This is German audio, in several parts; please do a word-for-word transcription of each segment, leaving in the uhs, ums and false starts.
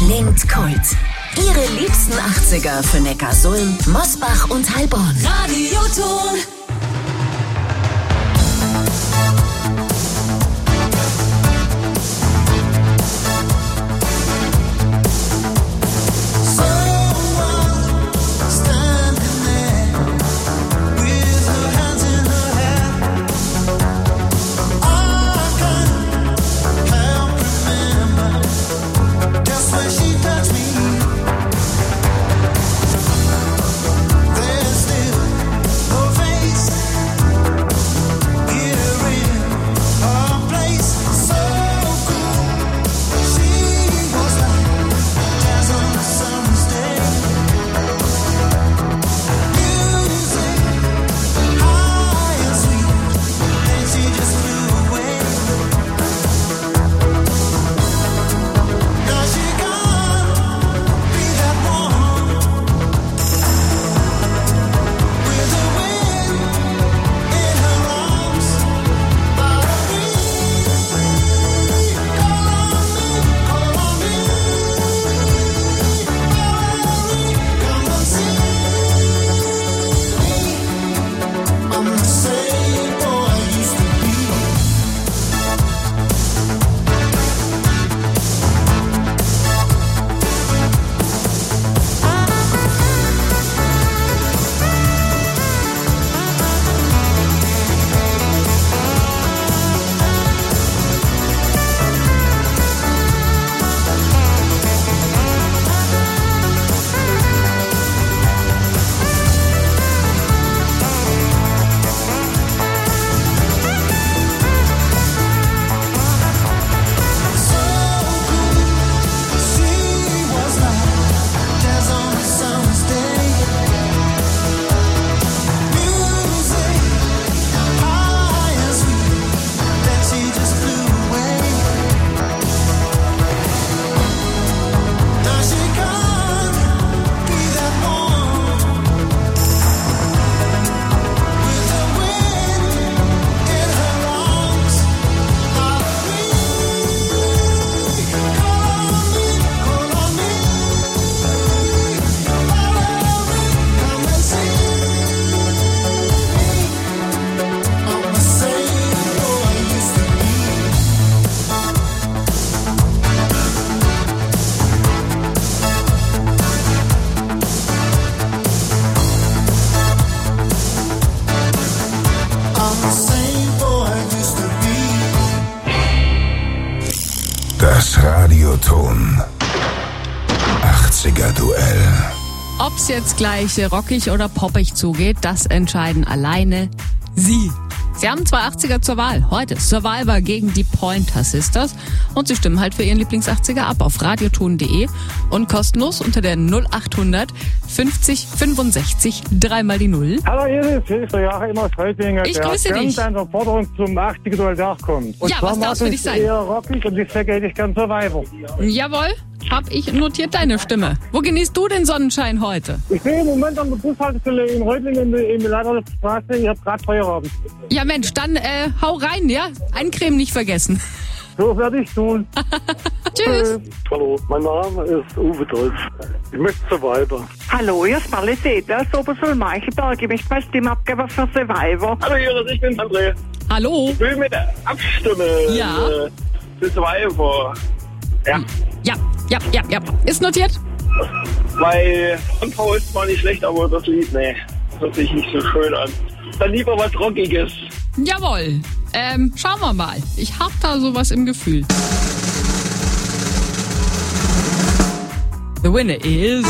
Klingt Kult. Ihre liebsten achtziger für Neckarsulm, Mosbach und Heilbronn. Radioton. Das Radioton achtziger Duell. Ob's jetzt gleich rockig oder poppig zugeht, das entscheiden alleine Sie. Sie haben zwei achtziger zur Wahl. Heute Survivor gegen die Pointer Sisters. Und Sie stimmen halt für Ihren Lieblingsachtziger ab auf radioton punkt de und kostenlos unter der null achthundert fünfzig fünfundsechzig dreimal die Null. Hallo Iris, hier ist der Joachim aus Reutlingen. Ich grüße der dich. Der eine Forderung zum achtziger Duell nachkommt. Und Ja, zwar was darf's für dich sein? eher rockig und deswegen hätte ich gern Survivor. Jawohl, hab ich notiert deine Stimme. Wo genießt du den Sonnenschein heute? Ich bin im Moment an der Bushaltestelle in Reutlingen in der Leitnerstraße. Ich habe gerade Feierabend. Ja Mensch, dann äh, hau rein, ja? Eincremen nicht vergessen. So werde ich tun. Tschüss. Hallo, mein Name ist Uwe Dolz. Ich möchte Survivor. Hallo, hier ist Marlesete aus Obersul-Meichelberg. Ich möchte meine Stimme abgeben für Survivor. Hallo Iris, ich bin André. Hallo. Ich will mit abstimmen. Ja. Äh, für Survivor. Ja. Ja, ja, ja, ja. Ist notiert? Weil Frau ist zwar nicht schlecht, aber das Lied, nee, das hört sich nicht so schön an. Dann lieber was Rockiges. Jawohl. Ähm, schauen wir mal. Ich hab da sowas im Gefühl. The winner is...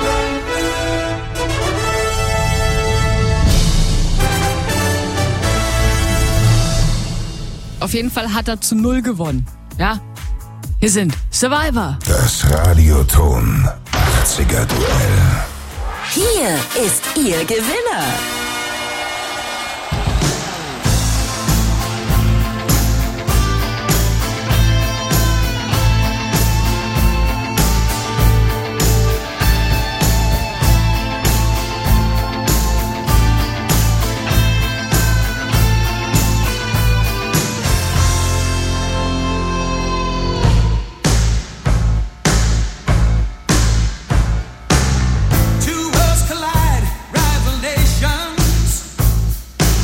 Auf jeden Fall hat er zu null gewonnen. Ja? Hier sind Survivor. Das Radioton achtziger Duell. Hier ist Ihr Gewinner.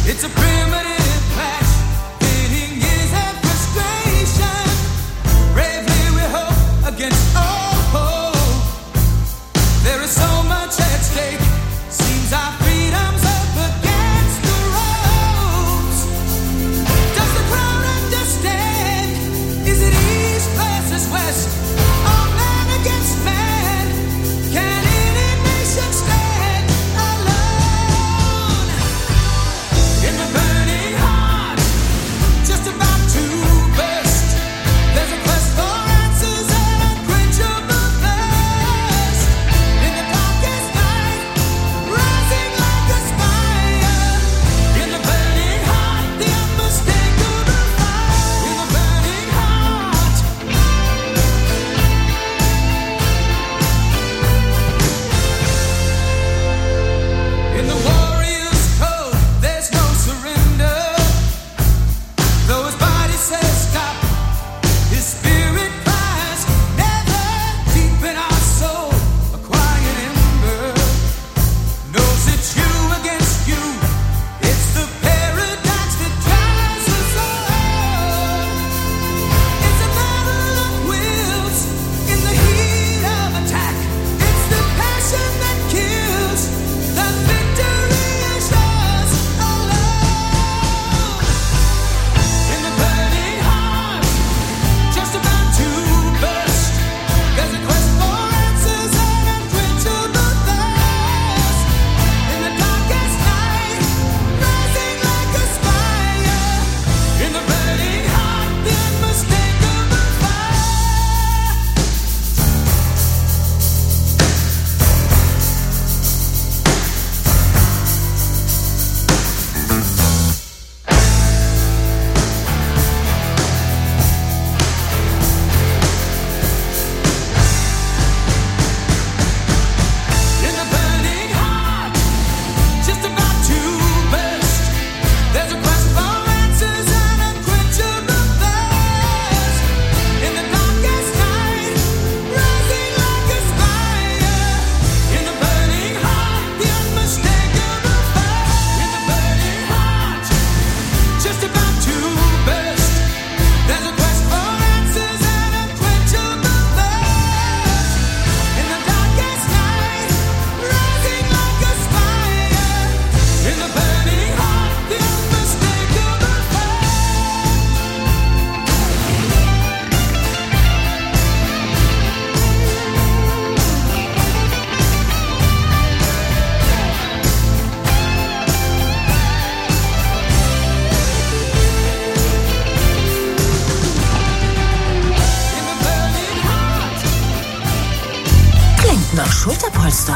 nach Schulterpolster.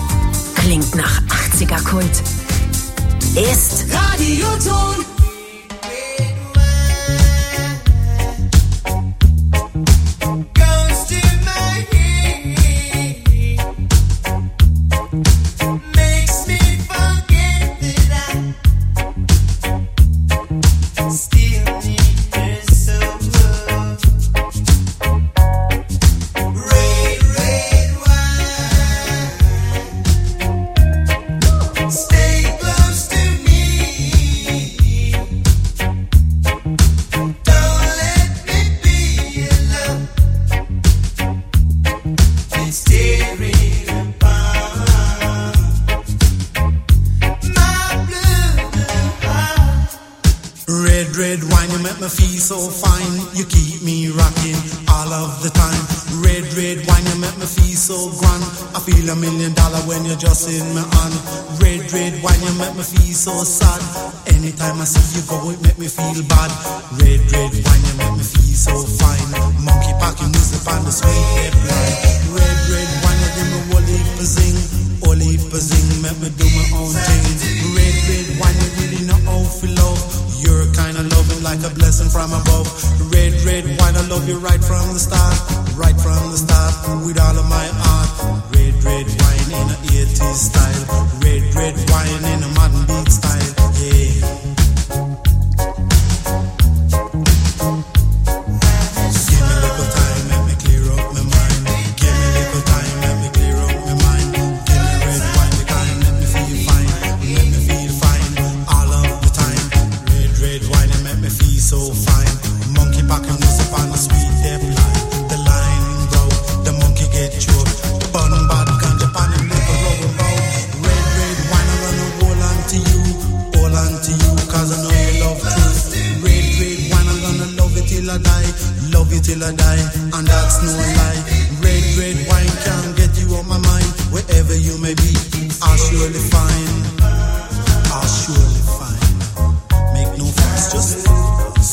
Klingt nach achtziger-Kult. Ist Radioton. Just in my hand, red, red wine, you make me feel so sad. Anytime I see you go, it make me feel bad. Red, red wine, you make me feel so fine. Monkey packing music on the sweet red line. Red, red wine, you give me whole heap of zing, whole heap of zing, make me do my own thing. Red, red wine, you really know how to love. You're kind of loving like a blessing from above. Red, red wine, I love you right from the start, right from the start, with all of my heart. Red, red wine in a eighties style, red, red wine in a modern beat style, yeah. Give me a little time, let me clear up my mind. Give me a little time, let me clear up my mind. Give me red wine, the kind, let me feel fine, let me feel fine all of the time. you till I die, and that's no lie. Red, red wine can't get you off my mind. Wherever you may be, I'll surely find, I'll surely find. Make no fuss, just focus.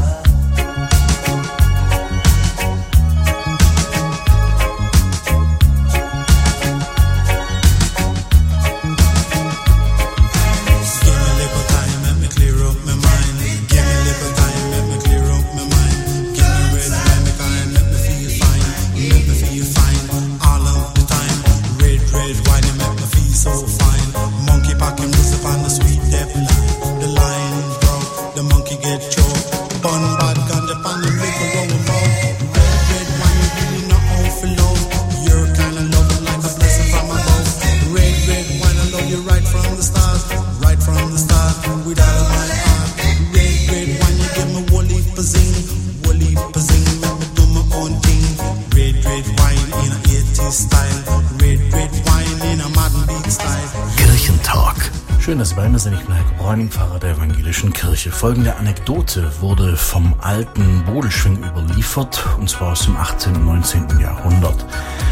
Schön, dass Sie bei mir sind. Ich bin Heiko Bräuning, Pfarrer der Evangelischen Kirche. Folgende Anekdote wurde vom alten Bodelschwingh überliefert, und zwar aus dem achtzehnten und neunzehnten Jahrhundert.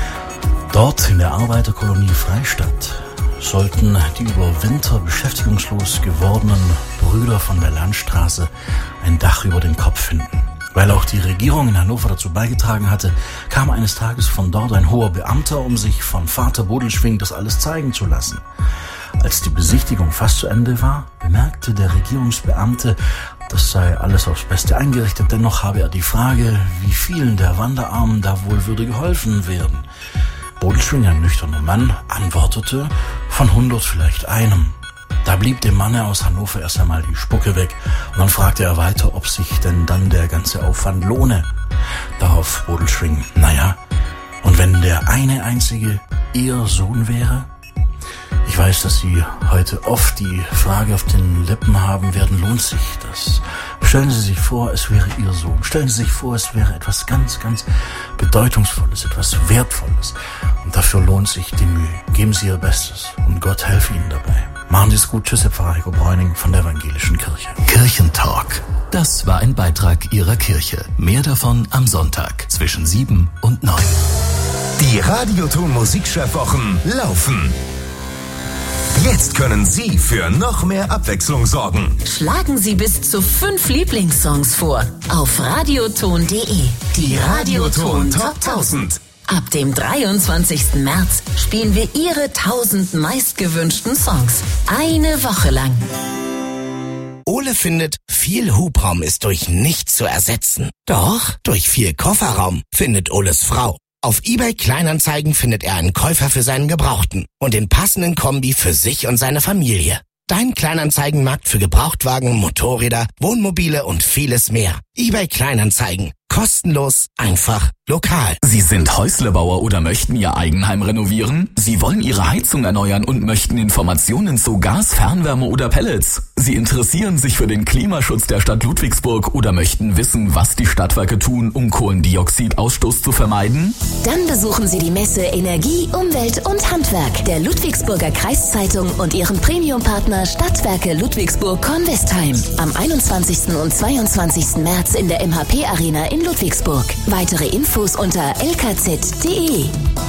Dort in der Arbeiterkolonie Freistadt sollten die über Winter beschäftigungslos gewordenen Brüder von der Landstraße ein Dach über den Kopf finden. Weil auch die Regierung in Hannover dazu beigetragen hatte, kam eines Tages von dort ein hoher Beamter, um sich von Vater Bodelschwingh das alles zeigen zu lassen. Als die Besichtigung fast zu Ende war, bemerkte der Regierungsbeamte, das sei alles aufs Beste eingerichtet, dennoch habe er die Frage, wie vielen der Wanderarmen da wohl würde geholfen werden. Bodelschwingh, ein nüchterner Mann, antwortete, von hundert vielleicht einem. Da blieb dem Manne aus Hannover erst einmal die Spucke weg, und dann fragte er weiter, ob sich denn dann der ganze Aufwand lohne. Darauf Bodelschwingh, naja, und wenn der eine einzige Ihr Sohn wäre? Ich weiß, dass Sie heute oft die Frage auf den Lippen haben werden, lohnt sich das? Stellen Sie sich vor, es wäre Ihr Sohn. Stellen Sie sich vor, es wäre etwas ganz, ganz Bedeutungsvolles, etwas Wertvolles. Und dafür lohnt sich die Mühe. Geben Sie Ihr Bestes und Gott helfe Ihnen dabei. Machen Sie es gut. Tschüss, Herr Pfarrer Heiko Bräuning von der Evangelischen Kirche. Kirchentalk. Das war ein Beitrag Ihrer Kirche. Mehr davon am Sonntag zwischen sieben und neun. Die Radioton Musikchefwochen laufen. Jetzt können Sie für noch mehr Abwechslung sorgen. Schlagen Sie bis zu fünf Lieblingssongs vor auf radioton punkt de. Die Radioton Top tausend. Ab dem dreiundzwanzigsten März spielen wir Ihre tausend meistgewünschten Songs. Eine Woche lang. Ole findet, viel Hubraum ist durch nichts zu ersetzen. Doch durch viel Kofferraum findet Oles Frau. Auf eBay Kleinanzeigen findet er einen Käufer für seinen Gebrauchten und den passenden Kombi für sich und seine Familie. Dein Kleinanzeigenmarkt für Gebrauchtwagen, Motorräder, Wohnmobile und vieles mehr. eBay Kleinanzeigen. Kostenlos, einfach, lokal. Sie sind Häuslebauer oder möchten Ihr Eigenheim renovieren? Sie wollen Ihre Heizung erneuern und möchten Informationen zu Gas, Fernwärme oder Pellets? Sie interessieren sich für den Klimaschutz der Stadt Ludwigsburg oder möchten wissen, was die Stadtwerke tun, um Kohlendioxidausstoß zu vermeiden? Dann besuchen Sie die Messe Energie, Umwelt und Handwerk der Ludwigsburger Kreiszeitung und Ihren Premiumpartner Stadtwerke Ludwigsburg-Kornwestheim am einundzwanzigsten und zweiundzwanzigsten März in der M H P Arena in Ludwigsburg. Weitere Infos unter l k z punkt de.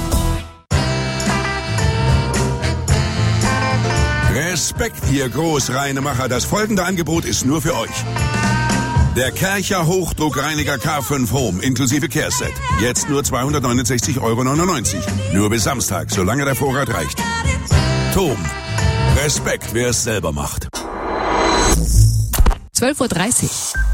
Respekt, ihr Großreinemacher. Das folgende Angebot ist nur für euch. Der Kärcher Hochdruckreiniger K fünf Home inklusive Kehrset. Jetzt nur zweihundertneunundsechzig Euro neunundneunzig. Nur bis Samstag, solange der Vorrat reicht. Tom. Respekt, wer es selber macht. zwölf Uhr dreißig.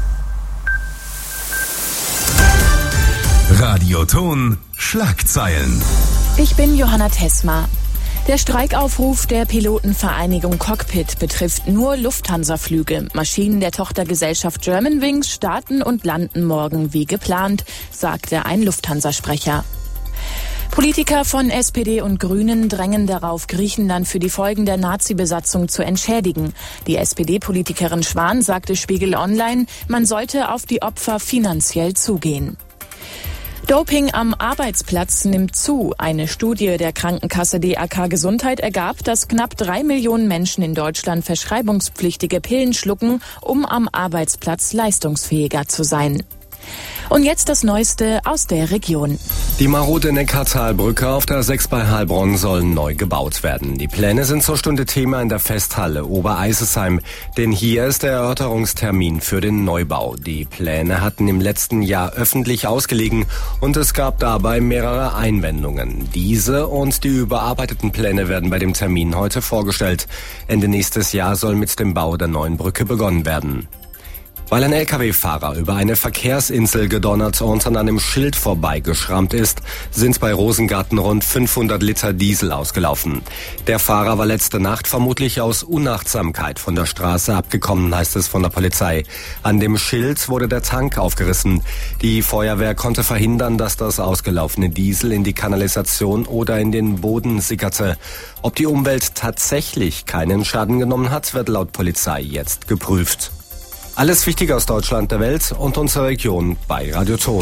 Radioton Schlagzeilen. Ich bin Johanna Tesma. Der Streikaufruf der Pilotenvereinigung Cockpit betrifft nur Lufthansa-Flüge. Maschinen der Tochtergesellschaft Germanwings starten und landen morgen wie geplant, sagte ein Lufthansa-Sprecher. Politiker von S P D und Grünen drängen darauf, Griechenland für die Folgen der Nazi-Besatzung zu entschädigen. Die S P D-Politikerin Schwan sagte Spiegel Online, man sollte auf die Opfer finanziell zugehen. Doping am Arbeitsplatz nimmt zu. Eine Studie der Krankenkasse D A K Gesundheit ergab, dass knapp drei Millionen Menschen in Deutschland verschreibungspflichtige Pillen schlucken, um am Arbeitsplatz leistungsfähiger zu sein. Und jetzt das Neueste aus der Region. Die marode Neckartalbrücke auf der sechs bei Heilbronn soll neu gebaut werden. Die Pläne sind zur Stunde Thema in der Festhalle Obereisesheim, denn hier ist der Erörterungstermin für den Neubau. Die Pläne hatten im letzten Jahr öffentlich ausgelegen und es gab dabei mehrere Einwendungen. Diese und die überarbeiteten Pläne werden bei dem Termin heute vorgestellt. Ende nächstes Jahr soll mit dem Bau der neuen Brücke begonnen werden. Weil ein L K W-Fahrer über eine Verkehrsinsel gedonnert und an einem Schild vorbeigeschrammt ist, sind bei Rosengarten rund fünfhundert Liter Diesel ausgelaufen. Der Fahrer war letzte Nacht vermutlich aus Unachtsamkeit von der Straße abgekommen, heißt es von der Polizei. An dem Schild wurde der Tank aufgerissen. Die Feuerwehr konnte verhindern, dass das ausgelaufene Diesel in die Kanalisation oder in den Boden sickerte. Ob die Umwelt tatsächlich keinen Schaden genommen hat, wird laut Polizei jetzt geprüft. Alles Wichtige aus Deutschland, der Welt und unserer Region bei Radio Ton.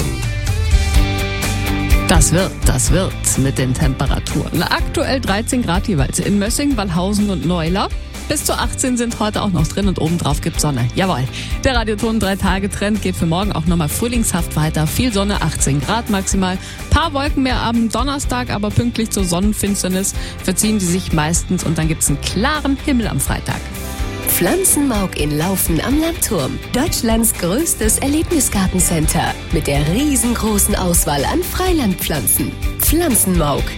Das wird, das wird mit den Temperaturen. Aktuell dreizehn Grad jeweils in Mössing, Wallhausen und Neuler. Bis zu achtzehn sind heute auch noch drin und obendrauf gibt's Sonne. Jawohl. Der Radioton drei Tage Trend geht für morgen auch nochmal frühlingshaft weiter. Viel Sonne, achtzehn Grad maximal. Paar Wolken mehr am Donnerstag, aber pünktlich zur Sonnenfinsternis verziehen die sich meistens und dann gibt's einen klaren Himmel am Freitag. Pflanzenmauk in Laufen am Landturm. Deutschlands größtes Erlebnisgartencenter mit der riesengroßen Auswahl an Freilandpflanzen. Pflanzenmauk.